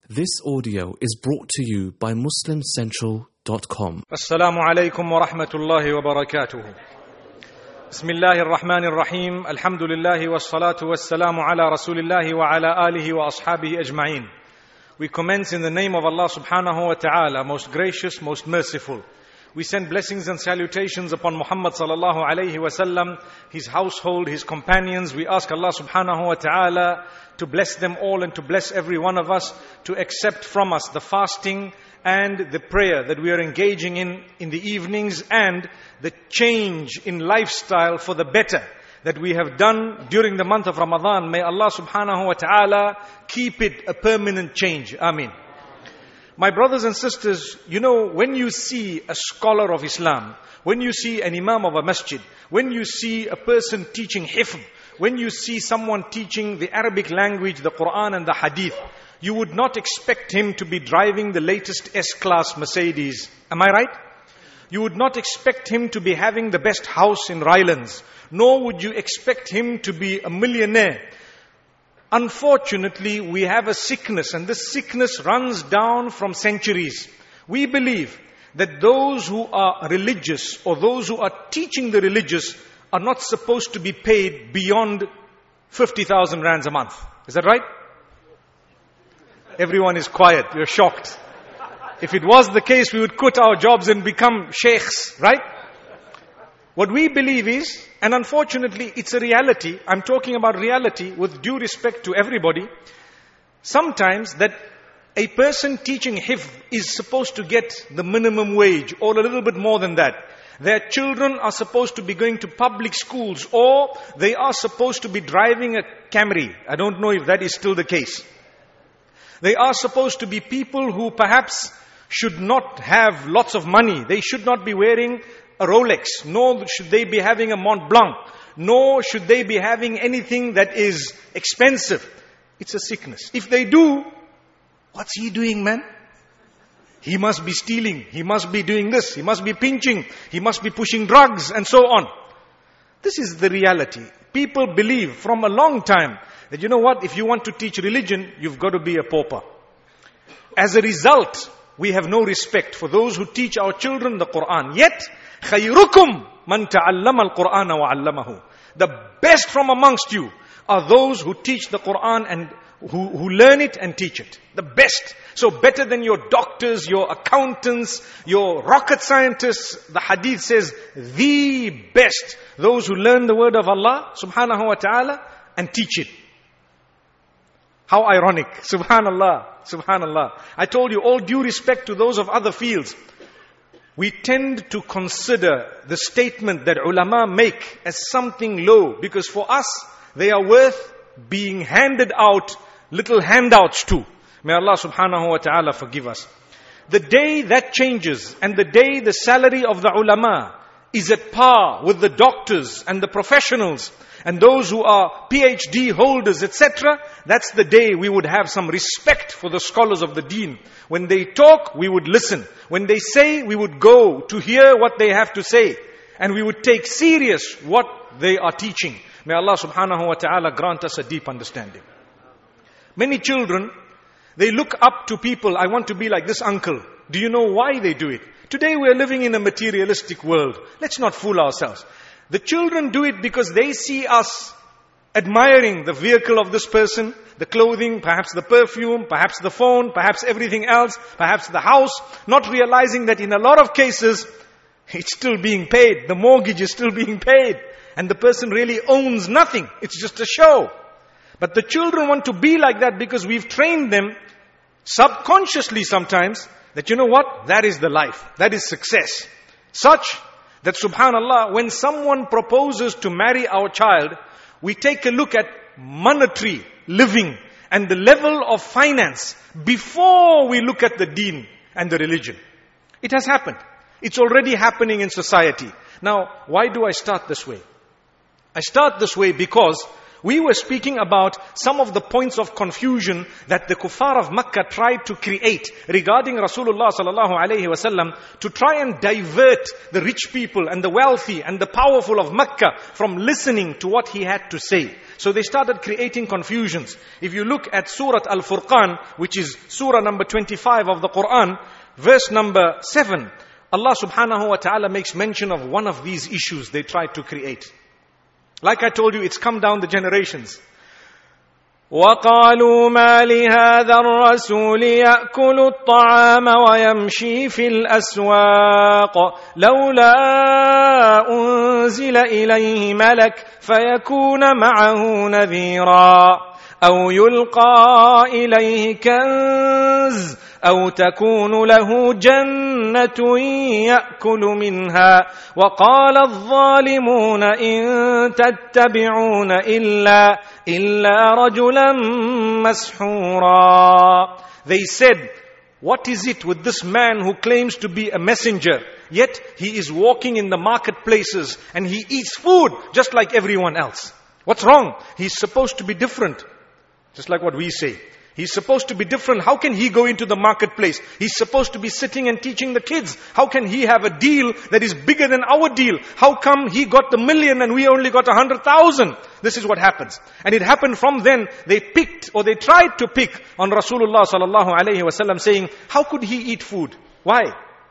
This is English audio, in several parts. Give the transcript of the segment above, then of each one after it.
This audio is brought to you by MuslimCentral.com. Assalamu alaikum wa rahmatullahi wa barakatuh. Bismillahir Rahmanir Rahim. Alhamdulillahi wassalatu wassalamu ala Rasulillahi wa ala alihi wa ashabihi ajma'in. We commence in the name of Allah subhanahu wa ta'ala, most gracious, most merciful. We send blessings and salutations upon Muhammad sallallahu alayhi wa sallam, his household, his companions. We ask Allah subhanahu wa ta'ala to bless them all and to bless every one of us, to accept from us the fasting and the prayer that we are engaging in the evenings, and the change in lifestyle for the better that we have done during the month of Ramadan. May Allah subhanahu wa ta'ala keep it a permanent change. Ameen. My brothers and sisters, you know, when you see a scholar of Islam, when you see an imam of a masjid, when you see a person teaching hifz, when you see someone teaching the Arabic language, the Quran and the Hadith, you would not expect him to be driving the latest S-Class Mercedes. Am I right? You would not expect him to be having the best house in Rylands, nor would you expect him to be a millionaire. Unfortunately, we have a sickness, and this sickness runs down from centuries. We believe that those who are religious or those who are teaching the religious are not supposed to be paid beyond 50,000 rands a month. Is that right? Everyone is quiet. You're shocked. If it was the case, we would quit our jobs and become sheikhs, right? What we believe is, and unfortunately it's a reality, I'm talking about reality with due respect to everybody, sometimes that a person teaching hifz is supposed to get the minimum wage or a little bit more than that. Their children are supposed to be going to public schools, or they are supposed to be driving a Camry. I don't know if that is still the case. They are supposed to be people who perhaps should not have lots of money. They should not be wearing a Rolex, nor should they be having a Mont Blanc, nor should they be having anything that is expensive. It's a sickness. If they do, what's he doing, man? He must be stealing, he must be doing this, he must be pinching, he must be pushing drugs and so on. This is the reality. People believe from a long time that, you know what, if you want to teach religion, you've got to be a pauper. As a result, we have no respect for those who teach our children the Quran. Yet, خَيْرُكُمْ مَنْ تَعَلَّمَ الْقُرْآنَ وَعَلَّمَهُ. The best from amongst you are those who teach the Quran and who learn it and teach it. The best. So better than your doctors, your accountants, your rocket scientists. The hadith says, the best. Those who learn the word of Allah subhanahu wa ta'ala and teach it. How ironic. Subhanallah. Subhanallah. I told you, all due respect to those of other fields, we tend to consider the statement that ulama make as something low, because for us, they are worth being handed out little handouts to. May Allah subhanahu wa ta'ala forgive us. The day that changes, and the day the salary of the ulama is at par with the doctors and the professionals and those who are PhD holders, etc., that's the day we would have some respect for the scholars of the deen. When they talk, we would listen. When they say, we would go to hear what they have to say. And we would take serious what they are teaching. May Allah subhanahu wa ta'ala grant us a deep understanding. Many children, they look up to people, I want to be like this uncle. Do you know why they do it? Today we are living in a materialistic world. Let's not fool ourselves. The children do it because they see us admiring the vehicle of this person, the clothing, perhaps the perfume, perhaps the phone, perhaps everything else, perhaps the house, not realizing that in a lot of cases, it's still being paid. The mortgage is still being paid. And the person really owns nothing. It's just a show. But the children want to be like that because we've trained them subconsciously sometimes that, you know what, that is the life. That is success. Such that subhanallah, when someone proposes to marry our child, we take a look at monetary living and the level of finance before we look at the deen and the religion. It has happened. It's already happening in society. Now, why do I start this way? I start this way because we were speaking about some of the points of confusion that the kuffar of Makkah tried to create regarding Rasulullah sallallahu alaihi wasallam, to try and divert the rich people and the wealthy and the powerful of Makkah from listening to what he had to say. So they started creating confusions. If you look at Surah Al-Furqan, which is Surah number 25 of the Quran, verse number 7, Allah subhanahu wa ta'ala makes mention of one of these issues they tried to create. Like I told you, it's come down the generations. وَقَالُوا مَا لِهَذَا الرَّسُولِ يَأْكُلُ الطَّعَامَ وَيَمْشِي فِي الْأَسْوَاقِ لَوْلَا أُنزِلَ إِلَيْهِ مَلَكٌ فَيَكُونَ مَعَهُ نَذِيرًا أَوْ يُلْقَى إِلَيْهِ كَنزٌ أَوْ تَكُونُ لَهُ جَنَّةٌ يَأْكُلُ مِنْهَا وَقَالَ الظَّالِمُونَ إِن تَتَّبِعُونَ إِلَّا رَجُلًا مَسْحُورًا. They said, what is it with this man who claims to be a messenger, yet he is walking in the marketplaces and he eats food just like everyone else? What's wrong? He's supposed to be different. Just like what we say. He's supposed to be different. How can he go into the marketplace? He's supposed to be sitting and teaching the kids. How can he have a deal that is bigger than our deal? How come he got the million and we only got 100,000? This is what happens. And it happened from then. They picked, or they tried to pick on Rasulullah sallallahu alaihi wasallam, saying, how could he eat food? Why?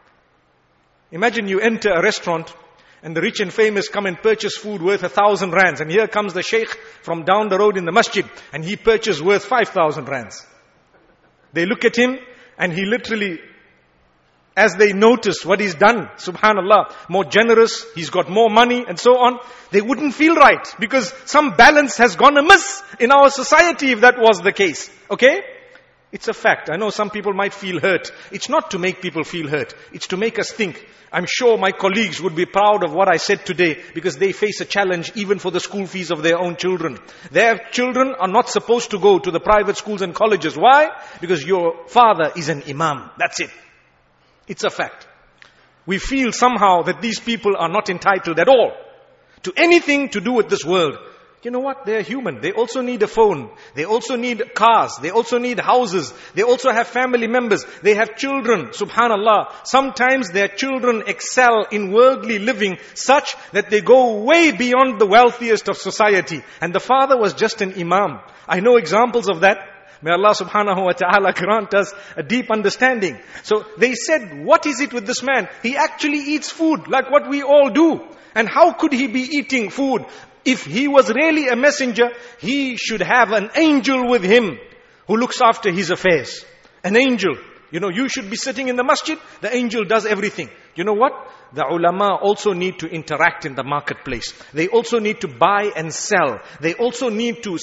Imagine you enter a restaurant and the rich and famous come and purchase food worth 1,000 rands. And here comes the sheikh from down the road in the masjid and he purchased worth 5,000 rands. They look at him and he literally, as they notice what he's done, subhanallah, more generous, he's got more money and so on, they wouldn't feel right because some balance has gone amiss in our society if that was the case. Okay? It's a fact. I know some people might feel hurt. It's not to make people feel hurt. It's to make us think. I'm sure my colleagues would be proud of what I said today because they face a challenge even for the school fees of their own children. Their children are not supposed to go to the private schools and colleges. Why? Because your father is an imam. That's it. It's a fact. We feel somehow that these people are not entitled at all to anything to do with this world. You know what? They're human. They also need a phone. They also need cars. They also need houses. They also have family members. They have children. Subhanallah. Sometimes their children excel in worldly living such that they go way beyond the wealthiest of society. And the father was just an imam. I know examples of that. May Allah subhanahu wa ta'ala grant us a deep understanding. So they said, what is it with this man? He actually eats food like what we all do. And how could he be eating food? If he was really a messenger, he should have an angel with him who looks after his affairs. An angel. You know, you should be sitting in the masjid, the angel does everything. You know what? The ulama also need to interact in the marketplace. They also need to buy and sell. They also need to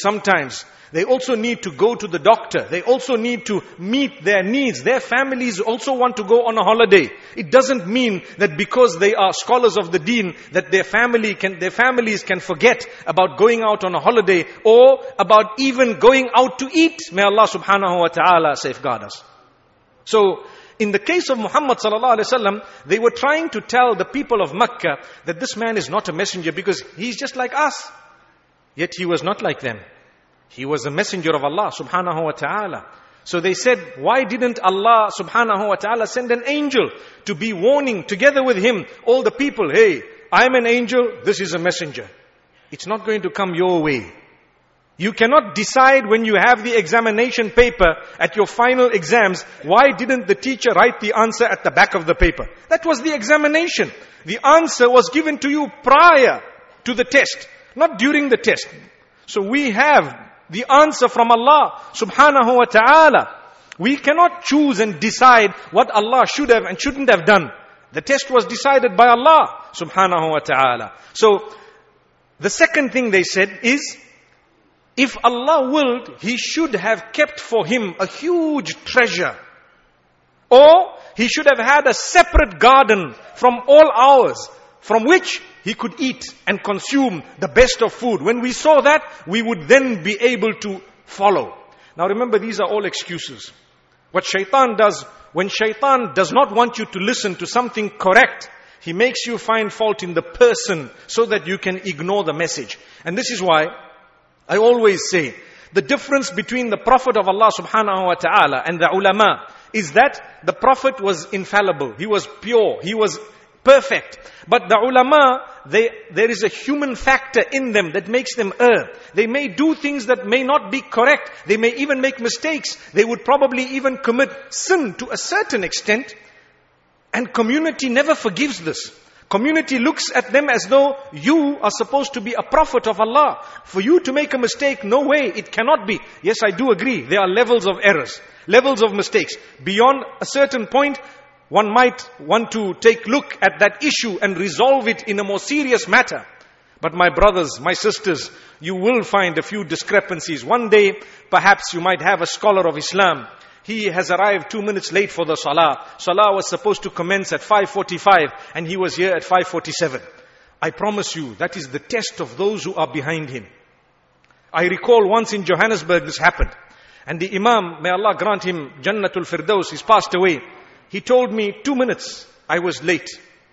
go to the doctor. They also need to meet their needs. Their families also want to go on a holiday. It doesn't mean that because they are scholars of the deen, that their families can forget about going out on a holiday or about even going out to eat. May Allah subhanahu wa ta'ala safeguard us. So, in the case of Muhammad sallallahu alaihi wasallam, they were trying to tell the people of Mecca that this man is not a messenger because he's just like us. Yet he was not like them. He was a messenger of Allah subhanahu wa ta'ala. So they said, why didn't Allah subhanahu wa ta'ala send an angel to be warning together with him all the people, hey, I'm an angel, this is a messenger. It's not going to come your way. You cannot decide when you have the examination paper at your final exams, why didn't the teacher write the answer at the back of the paper? That was the examination. The answer was given to you prior to the test, not during the test. So we have the answer from Allah subhanahu wa ta'ala. We cannot choose and decide what Allah should have and shouldn't have done. The test was decided by Allah subhanahu wa ta'ala. So, the second thing they said is, if Allah willed, He should have kept for him a huge treasure. Or, he should have had a separate garden from all ours, from which he could eat and consume the best of food. When we saw that, we would then be able to follow. Now remember, these are all excuses. What shaitan does, when shaitan does not want you to listen to something correct, he makes you find fault in the person so that you can ignore the message. And this is why I always say, the difference between the Prophet of Allah subhanahu wa ta'ala and the ulama is that the Prophet was infallible. He was pure. He was perfect. But the ulama, there is a human factor in them that makes them err. They may do things that may not be correct. They may even make mistakes. They would probably even commit sin to a certain extent. And community never forgives this. Community looks at them as though you are supposed to be a prophet of Allah. For you to make a mistake, no way, it cannot be. Yes, I do agree. There are levels of errors, levels of mistakes. Beyond a certain point, one might want to take a look at that issue and resolve it in a more serious matter. But my brothers, my sisters, you will find a few discrepancies. One day, perhaps you might have a scholar of Islam. He has arrived 2 minutes late for the salah. Salah was supposed to commence at 5:45 and he was here at 5:47. I promise you, that is the test of those who are behind him. I recall once in Johannesburg this happened. And the Imam, may Allah grant him Jannatul Firdaus, he's passed away. He told me 2 minutes I was late.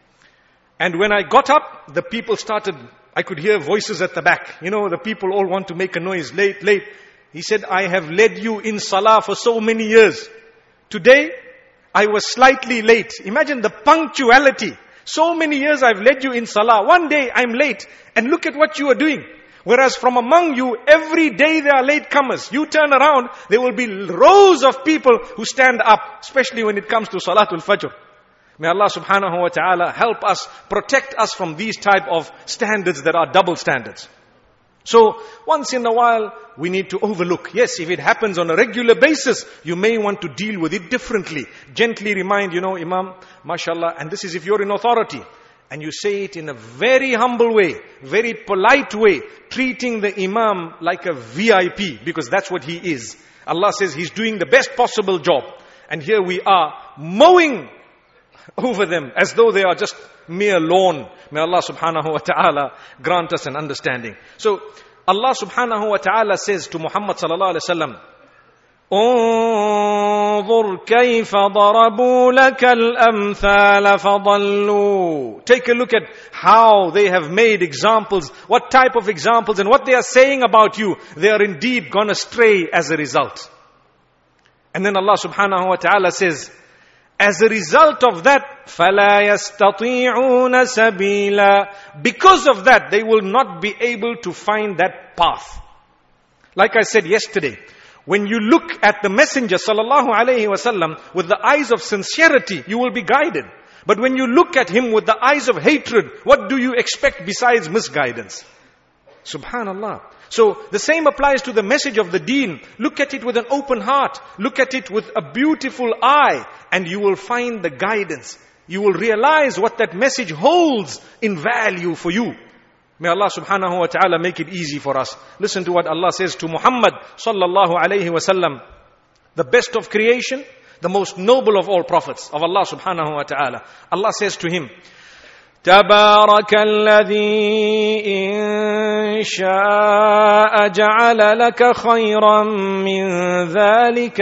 And when I got up, the people started, I could hear voices at the back. You know, the people all want to make a noise, late, late. He said, I have led you in salah for so many years. Today, I was slightly late. Imagine the punctuality. So many years I've led you in salah. One day I'm late. And look at what you are doing. Whereas from among you, every day there are latecomers. You turn around, there will be rows of people who stand up, especially when it comes to Salatul Fajr. May Allah subhanahu wa ta'ala help us, protect us from these type of standards that are double standards. So, once in a while, we need to overlook. Yes, if it happens on a regular basis, you may want to deal with it differently. Gently remind, Imam, mashallah, and this is if you're in authority. And you say it in a very humble way, very polite way, treating the Imam like a VIP, because that's what he is. Allah says he's doing the best possible job. And here we are, mowing over them as though they are just mere lawn. May Allah subhanahu wa ta'ala grant us an understanding. So Allah subhanahu wa ta'ala says to Muhammad sallallahu alayhi wa sallam, انظر كيف ضربوا لك الأمثال فضلوا. Take a look at how they have made examples, what type of examples, and what they are saying about you. They are indeed gone astray as a result. And then Allah subhanahu wa ta'ala says, as a result of that, فَلَا يَسْتَطِيعُونَ سَبِيلًا. Because of that, they will not be able to find that path. Like I said yesterday, when you look at the Messenger sallallahu alaihi wasallam with the eyes of sincerity, you will be guided. But when you look at him with the eyes of hatred, what do you expect besides misguidance? Subhanallah. So the same applies to the message of the deen. Look at it with an open heart. Look at it with a beautiful eye. And you will find the guidance. You will realize what that message holds in value for you. May Allah subhanahu wa ta'ala make it easy for us. Listen to what Allah says to Muhammad sallallahu alayhi wa sallam. The best of creation, the most noble of all prophets of Allah subhanahu wa ta'ala. Allah says to him, تبارك الذي إن شاء جعل لك خيرا من ذلك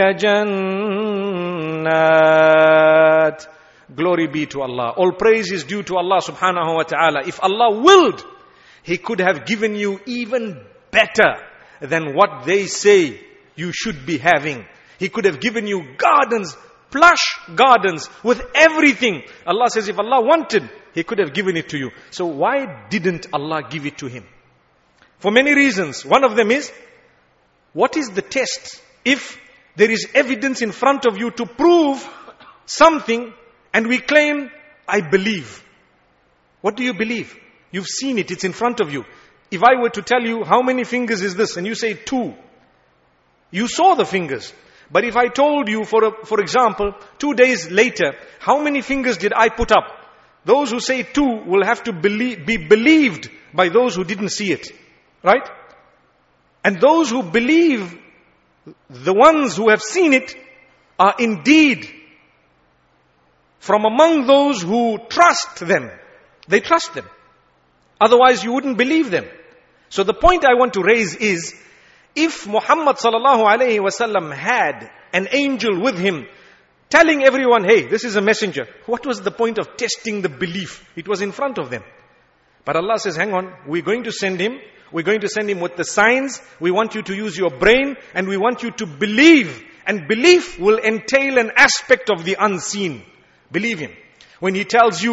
جنات. Glory be to Allah. All praise is due to Allah subhanahu wa ta'ala. If Allah willed, He could have given you even better than what they say you should be having. He could have given you gardens, plush gardens with everything. Allah says if Allah wanted, He could have given it to you. So why didn't Allah give it to him? For many reasons. One of them is, what is the test? If there is evidence in front of you to prove something and we claim, I believe. What do you believe? You've seen it, it's in front of you. If I were to tell you, how many fingers is this? And you say 2. You saw the fingers. But if I told you, for example, 2 days later, how many fingers did I put up? Those who say 2 will have to be believed by those who didn't see it. Right? And those who believe, the ones who have seen it, are indeed from among those who trust them. They trust them. Otherwise you wouldn't believe them. So the point I want to raise is, if Muhammad sallallahu alayhi wasallam had an angel with him, telling everyone, hey, this is a messenger, what was the point of testing the belief? It was in front of them. But Allah says, hang on, we're going to send him. We're going to send him with the signs. We want you to use your brain and we want you to believe. And belief will entail an aspect of the unseen. Believe him. When he tells you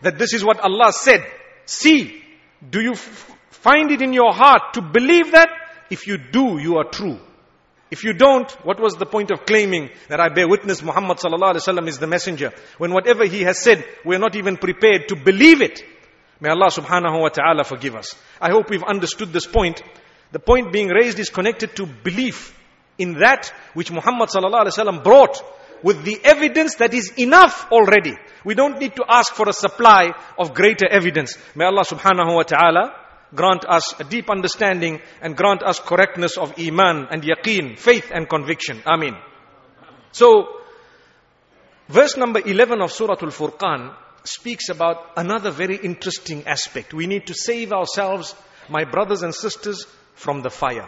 that this is what Allah said. See, do you find it in your heart to believe that? If you do, you are true. If you don't, what was the point of claiming that I bear witness Muhammad sallallahu alaihi wasallam is the messenger, when whatever he has said, we're not even prepared to believe it? May Allah subhanahu wa ta'ala forgive us. I hope we've understood this point. The point being raised is connected to belief in that which Muhammad sallallahu alaihi wasallam brought, with the evidence that is enough already. We don't need to ask for a supply of greater evidence. May Allah subhanahu wa ta'ala grant us a deep understanding and grant us correctness of iman and yaqeen, faith and conviction. Ameen. So, verse number 11 of Surah Al-Furqan speaks about another very interesting aspect. We need to save ourselves, my brothers and sisters, from the fire.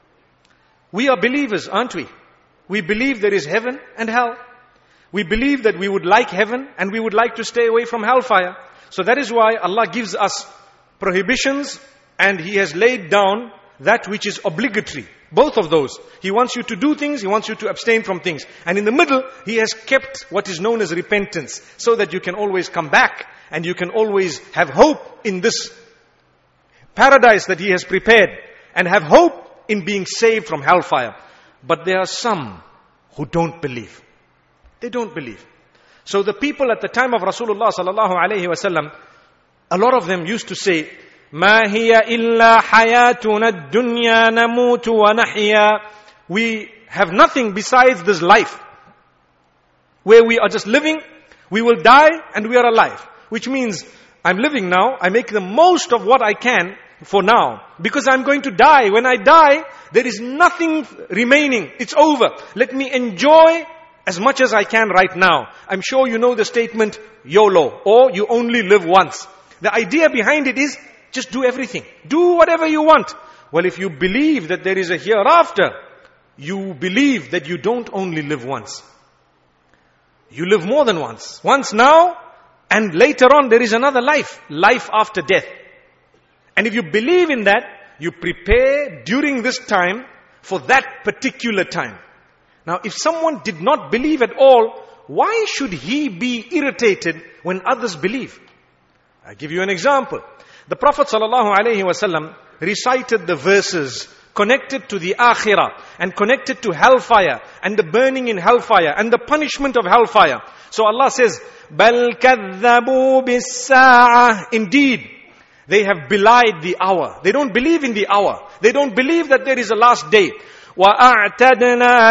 We are believers, aren't we? We believe there is heaven and hell. We believe that we would like heaven and we would like to stay away from hellfire. So that is why Allah gives us prohibitions and He has laid down that which is obligatory. Both of those. He wants you to do things, He wants you to abstain from things. And in the middle, He has kept what is known as repentance, so that you can always come back and you can always have hope in this paradise that He has prepared, and have hope in being saved from hellfire. But there are some who don't believe. They don't believe. So the people at the time of Rasulullah sallallahu alaihi wasallam, a lot of them used to say, "Ma hiya illa hayatuna ad-dunya namutu wa nahya." We have nothing besides this life, where we are just living, we will die and we are alive. Which means, I'm living now, I make the most of what I can for now, because I'm going to die. When I die, there is nothing remaining. It's over. Let me enjoy as much as I can right now. I'm sure you know the statement, YOLO, or you only live once. The idea behind it is, just do everything. Do whatever you want. Well, if you believe that there is a hereafter, you believe that you don't only live once. You live more than once. Once now, and later on there is another life. Life after death. And if you believe in that, you prepare during this time for that particular time. Now, if someone did not believe at all, why should he be irritated when others believe? I'll give you an example. The Prophet ﷺ recited the verses connected to the akhirah and connected to hellfire and the burning in hellfire and the punishment of hellfire. So Allah says, بَلْ كَذَّبُوا بِالسَّاعَةِ. Indeed, they have belied the hour. They don't believe in the hour. They don't believe that there is a last day. وَأَعْتَدْنَا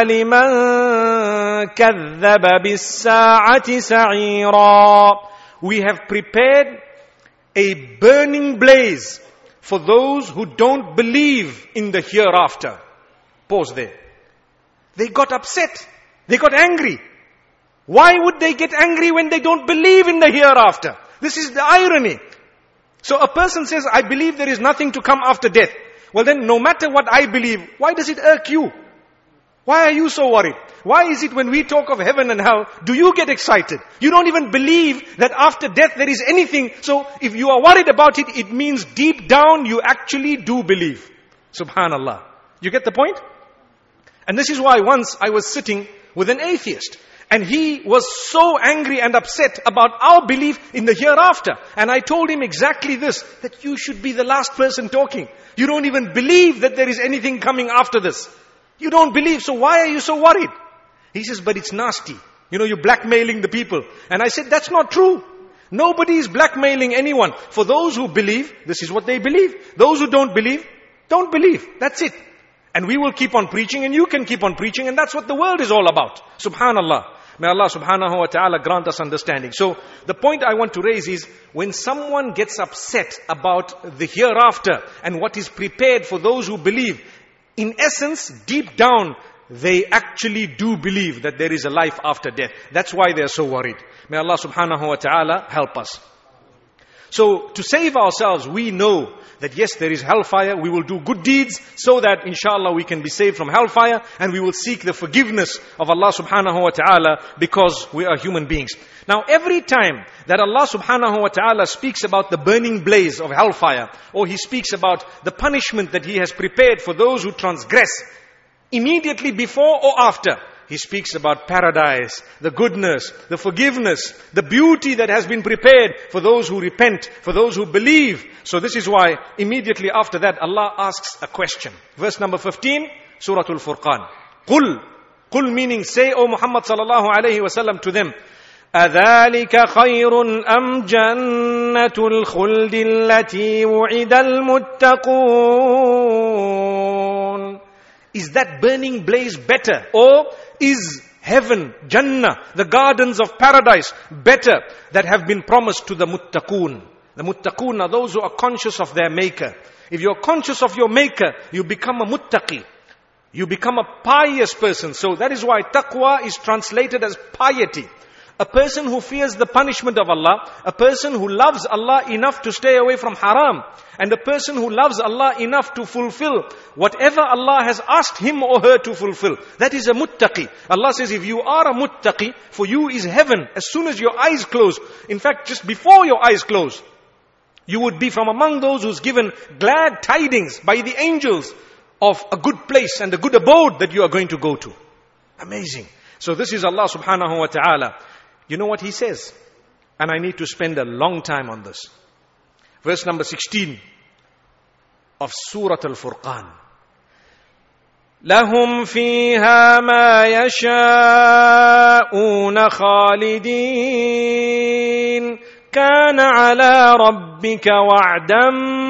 لِمَنْ كَذَّبَ بِالسَّاعَةِ سَعِيرًا. We have prepared a burning blaze for those who don't believe in the hereafter. Pause there. They got upset. They got angry. Why would they get angry when they don't believe in the hereafter? This is the irony. So a person says, I believe there is nothing to come after death. Well then, no matter what I believe, why does it irk you? Why are you so worried? Why is it when we talk of heaven and hell, do you get excited? You don't even believe that after death there is anything. So if you are worried about it, it means deep down you actually do believe. Subhanallah. You get the point? And this is why once I was sitting with an atheist. And he was so angry and upset about our belief in the hereafter. And I told him exactly this, that you should be the last person talking. You don't even believe that there is anything coming after this. You don't believe, so why are you so worried? He says, but it's nasty. You know, you're blackmailing the people. And I said, that's not true. Nobody is blackmailing anyone. For those who believe, this is what they believe. Those who don't believe. That's it. And we will keep on preaching and you can keep on preaching, and that's what the world is all about. Subhanallah. May Allah subhanahu wa ta'ala grant us understanding. So the point I want to raise is, when someone gets upset about the hereafter and what is prepared for those who believe, in essence, deep down, they actually do believe that there is a life after death. That's why they are so worried. May Allah subhanahu wa ta'ala help us. So to save ourselves, we know that yes, there is hellfire. We will do good deeds so that inshallah we can be saved from hellfire, and we will seek the forgiveness of Allah subhanahu wa ta'ala because we are human beings. Now every time that Allah subhanahu wa ta'ala speaks about the burning blaze of hellfire, or He speaks about the punishment that He has prepared for those who transgress, immediately before or after, he speaks about paradise, the goodness, the forgiveness, the beauty that has been prepared for those who repent, for those who believe. So this is why immediately after that Allah asks a question. Verse number 15, Surah Al-Furqan. Qul meaning say, O Muhammad sallallahu alayhi wa sallam to them, أَذَلِكَ خَيْرٌ أَمْ جَنَّةُ الْخُلْدِ الَّتِي وُعِدَ الْمُتَّقُونَ. Is that burning blaze better? Or is heaven, Jannah, the gardens of paradise better that have been promised to the muttaqoon? The muttaqoon are those who are conscious of their maker. If you're conscious of your maker, you become a muttaqi. You become a pious person. So that is why taqwa is translated as piety. A person who fears the punishment of Allah, a person who loves Allah enough to stay away from haram, and a person who loves Allah enough to fulfill whatever Allah has asked him or her to fulfill. That is a muttaqi. Allah says, if you are a muttaqi, for you is heaven as soon as your eyes close. In fact, just before your eyes close, you would be from among those who's given glad tidings by the angels of a good place and a good abode that you are going to go to. Amazing. So this is Allah subhanahu wa ta'ala. You know what He says? And I need to spend a long time on this. Verse number 16 of Surah Al-Furqan. لَهُمْ فِيهَا مَا يَشَاءُونَ خَالِدِينَ كَانَ عَلَى رَبِّكَ وَعْدًا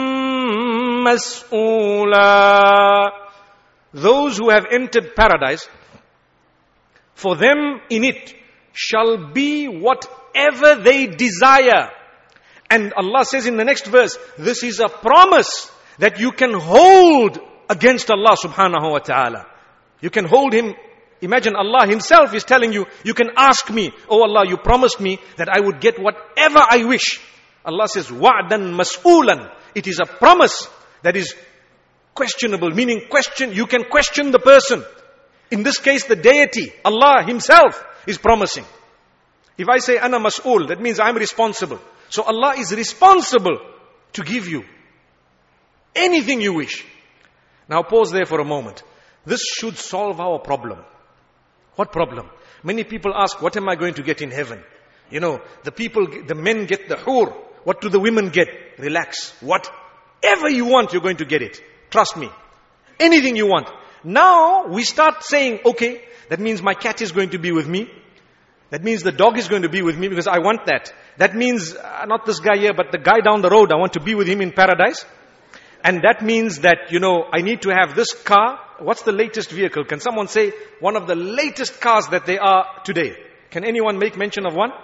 مَسْئُولًا. Those who have entered paradise, for them in it shall be whatever they desire. And Allah says in the next verse, this is a promise that you can hold against Allah subhanahu wa ta'ala. You can hold Him. Imagine Allah Himself is telling you, you can ask me, oh Allah, you promised me that I would get whatever I wish. Allah says, wa'dan mas'ulan. It is a promise that is questionable, meaning you can question the person. In this case, the deity, Allah Himself, is promising. If I say ana mas'ul, that means I'm responsible. So Allah is responsible to give you anything you wish. Now pause there for a moment. This should solve our problem. What problem? Many people ask, what am I going to get in heaven? You know, the men get the hur. What do the women get? Relax. Whatever you want, you're going to get it. Trust me. Anything you want. Now we start saying, okay, that means my cat is going to be with me. That means the dog is going to be with me because I want that. That means, not this guy here, but the guy down the road, I want to be with him in paradise. And that means that, I need to have this car. What's the latest vehicle? Can someone say one of the latest cars that they are today? Can anyone make mention of one?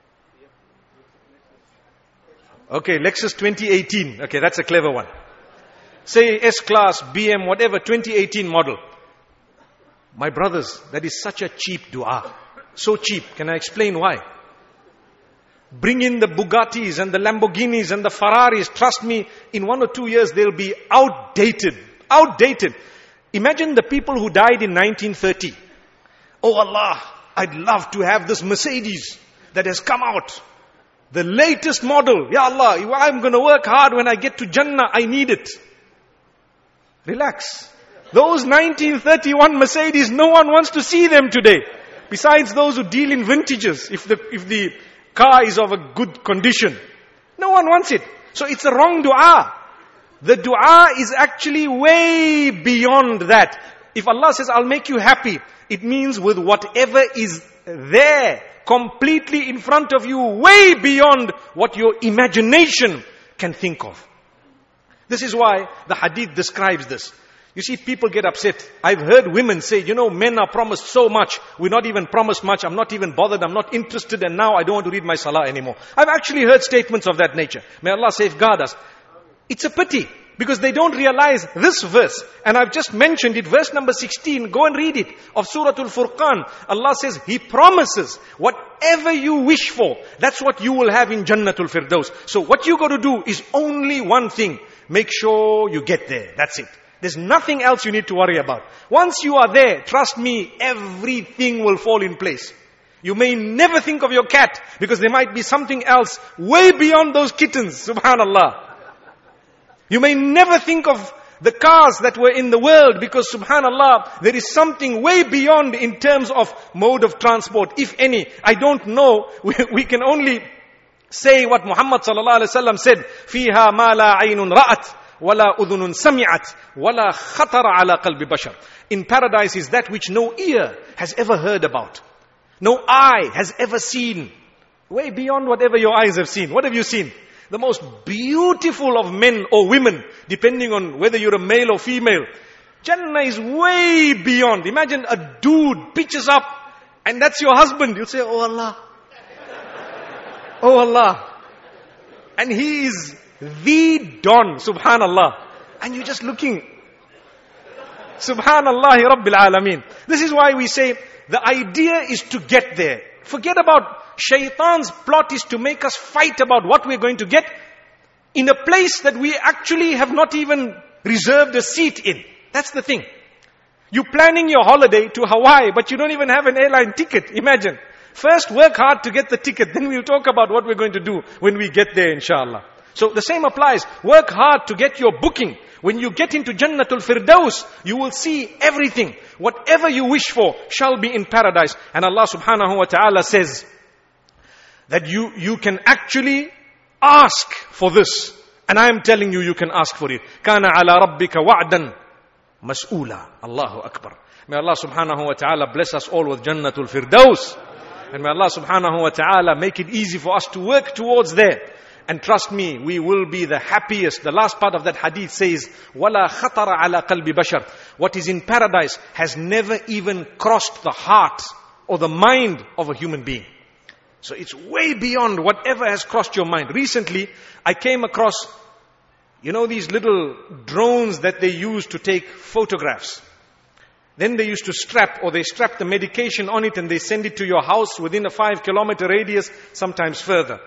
Okay, Lexus 2018. Okay, that's a clever one. Say S-Class, BM, whatever, 2018 model. My brothers, that is such a cheap dua. So cheap. Can I explain why? Bring in the Bugattis and the Lamborghinis and the Ferraris. Trust me, in 1 or 2 years they'll be outdated. Outdated. Imagine the people who died in 1930. Oh Allah, I'd love to have this Mercedes that has come out. The latest model. Ya Allah, I'm going to work hard when I get to Jannah. I need it. Relax. Those 1931 Mercedes, no one wants to see them today. Besides those who deal in vintages, if the car is of a good condition. No one wants it. So it's a wrong dua. The dua is actually way beyond that. If Allah says, I'll make you happy, it means with whatever is there, completely in front of you, way beyond what your imagination can think of. This is why the hadith describes this. You see, people get upset. I've heard women say, men are promised so much. We're not even promised much. I'm not even bothered. I'm not interested. And now I don't want to read my salah anymore. I've actually heard statements of that nature. May Allah safeguard us. It's a pity because they don't realize this verse. And I've just mentioned it. Verse number 16. Go and read it. Of Surah Al-Furqan. Allah says, He promises whatever you wish for. That's what you will have in Jannatul Firdaus. So what you got to do is only one thing. Make sure you get there. That's it. There's nothing else you need to worry about. Once you are there, trust me, everything will fall in place. You may never think of your cat because there might be something else way beyond those kittens. Subhanallah. You may never think of the cars that were in the world, because subhanallah, there is something way beyond in terms of mode of transport, if any. I don't know. We can only say what Muhammad sallallahu alaihi wasallam said, فِيهَا مَا لَا عَيْنٌ رَأَتْ وَلَا أُذُنٌ سَمِعَتْ وَلَا خَطَرَ عَلَى قَلْبِ بَشَرٍ. In paradise is that which no ear has ever heard about. No eye has ever seen. Way beyond whatever your eyes have seen. What have you seen? The most beautiful of men or women, depending on whether you're a male or female. Jannah is way beyond. Imagine a dude pitches up and that's your husband. You'll say, oh Allah. Oh Allah. And he is the Don, subhanallah. And you're just looking. Subhanallahi Rabbil Alameen. This is why we say the idea is to get there. Forget about Shaitan's plot is to make us fight about what we're going to get in a place that we actually have not even reserved a seat in. That's the thing. You're planning your holiday to Hawaii, but you don't even have an airline ticket. Imagine. First work hard to get the ticket, then we'll talk about what we're going to do when we get there, inshallah. So the same applies. Work hard to get your booking. When you get into Jannatul Firdaus, you will see everything. Whatever you wish for shall be in paradise. And Allah subhanahu wa ta'ala says that you can actually ask for this. And I am telling you, you can ask for it. Kana ala rabbika wa'dan mas'ula. Allahu Akbar. May Allah subhanahu wa ta'ala bless us all with Jannatul Firdaus. And may Allah subhanahu wa ta'ala make it easy for us to work towards there. And trust me, we will be the happiest. The last part of that hadith says, وَلَا خَطَرَ عَلَى قَلْبِ بَشَرٍ. What is in paradise has never even crossed the heart or the mind of a human being. So it's way beyond whatever has crossed your mind. Recently, I came across, these little drones that they use to take photographs. Then they used to strap the medication on it and they send it to your house within a 5-kilometer radius, sometimes further.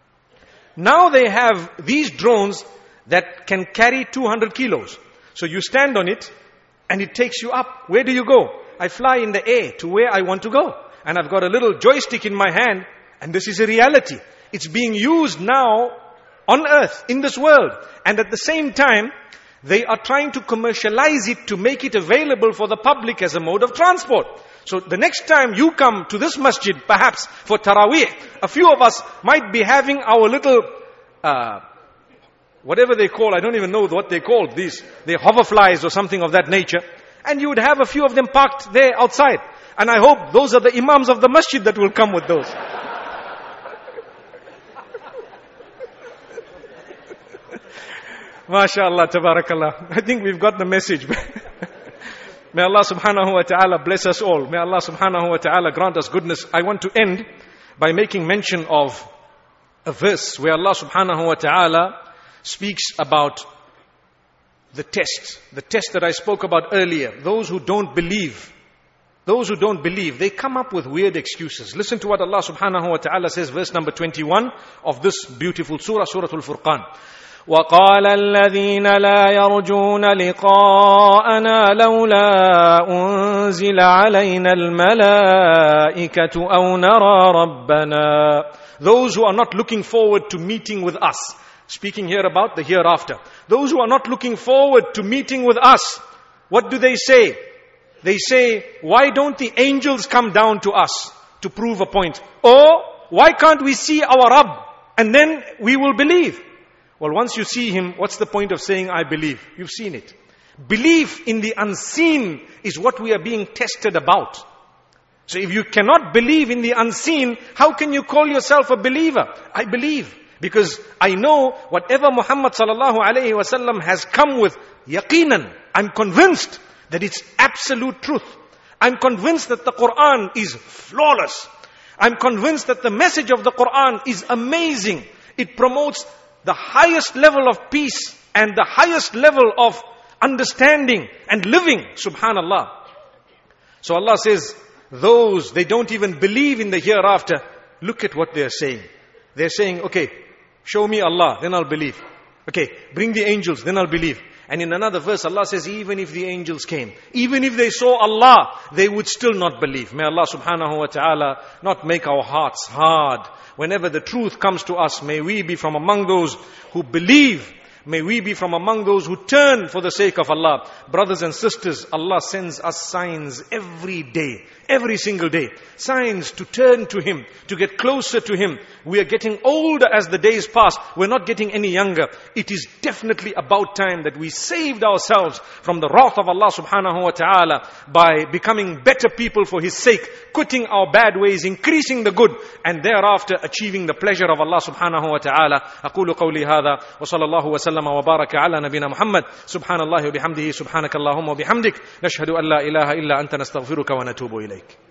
Now they have these drones that can carry 200 kilos. So you stand on it and it takes you up. Where do you go? I fly in the air to where I want to go. And I've got a little joystick in my hand and this is a reality. It's being used now on earth, in this world. And at the same time, they are trying to commercialize it to make it available for the public as a mode of transport. So the next time you come to this masjid, perhaps for Taraweeh, a few of us might be having our little, whatever they call, I don't even know what they call these, they're hoverflies or something of that nature. And you would have a few of them parked there outside. And I hope those are the imams of the masjid that will come with those. MashaAllah, tabarakallah. I think we've got the message. May Allah subhanahu wa ta'ala bless us all. May Allah subhanahu wa ta'ala grant us goodness. I want to end by making mention of a verse where Allah subhanahu wa ta'ala speaks about the test that I spoke about earlier. Those who don't believe, they come up with weird excuses. Listen to what Allah subhanahu wa ta'ala says, verse number 21 of this beautiful surah, Suratul Furqan. وَقَالَ الَّذِينَ لَا يَرْجُونَ لِقَاءَنَا لَوْلَا أُنزِلَ عَلَيْنَا الْمَلَائِكَةُ أَوْ نَرَى رَبَّنَا. Those who are not looking forward to meeting with us. Speaking here about the hereafter. Those who are not looking forward to meeting with us, what do they say? They say, why don't the angels come down to us to prove a point? Or, why can't we see our Rabb and then we will believe? Well, once you see Him, what's the point of saying, I believe? You've seen it. Belief in the unseen is what we are being tested about. So if you cannot believe in the unseen, how can you call yourself a believer? I believe. Because I know whatever Muhammad sallallahu alayhi wasallam has come with, yaqinan, I'm convinced that it's absolute truth. I'm convinced that the Quran is flawless. I'm convinced that the message of the Quran is amazing. It promotes the highest level of peace and the highest level of understanding and living, subhanallah. So Allah says, those, they don't even believe in the hereafter. Look at what they're saying. They're saying, okay, show me Allah, then I'll believe. Okay, bring the angels, then I'll believe. And in another verse, Allah says, even if the angels came, even if they saw Allah, they would still not believe. May Allah subhanahu wa ta'ala not make our hearts hard. Whenever the truth comes to us, may we be from among those who believe. May we be from among those who turn for the sake of Allah. Brothers and sisters, Allah sends us signs every day, every single day. Signs to turn to Him, to get closer to Him. We are getting older as the days pass. We're not getting any younger. It is definitely about time that we saved ourselves from the wrath of Allah subhanahu wa ta'ala by becoming better people for His sake, quitting our bad ways, increasing the good, and thereafter achieving the pleasure of Allah subhanahu wa ta'ala. أقول قولي هذا وصلى الله وسلم وبارك على نبينا محمد سبحان الله وبحمده سبحانك اللهم وبحمدك نشهد أن لا إله إلا أنت نستغفرك ونتوب إليك.